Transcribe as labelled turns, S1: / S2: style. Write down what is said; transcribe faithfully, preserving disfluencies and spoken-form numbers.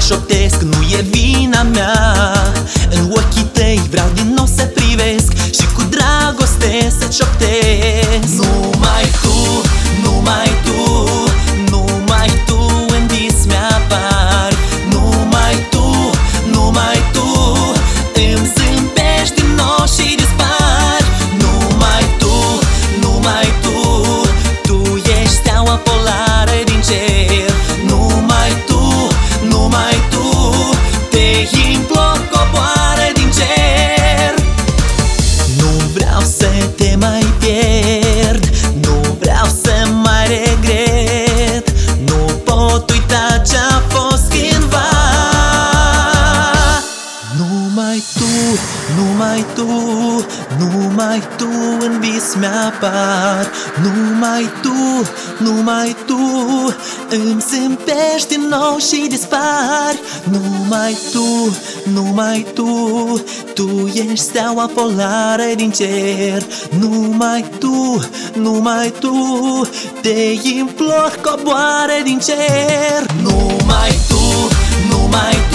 S1: șoptesc, nu e vina mea. În ochii tăi vreau din nou să privesc și cu dragoste să-ți șoptesc. Numai tu, numai tu, numai tu în vis mi-apari. Numai tu, numai tu îmi zâmbești din nou și dispari. Numai tu, numai tu, tu ești steaua polară din cer. Numai tu, numai tu, te implor, coboară din cer. Nu vreau să te mai pierd, nu vreau să mai regret. Nu pot uita ce-a fost cândva. Numai tu, numai tu, numai tu în vis mi-apar. Numai tu, numai tu îmi zâmbești din nou și dispari. Numai tu, numai tu, tu ești steaua polară din cer. Numai tu, numai tu, te implor, coboară din cer. Numai tu, numai